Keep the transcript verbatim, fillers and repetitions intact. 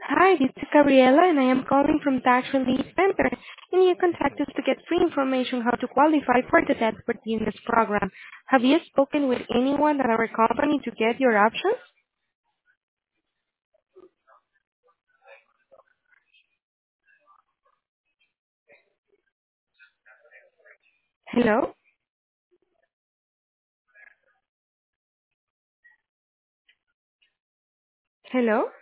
Hi, this is Gabriela, and I am calling from Tax Relief Center. And you contact us to get free information how to qualify for the debt forgiveness program. Have you spoken with anyone at our company to get your options? Hello? Hello?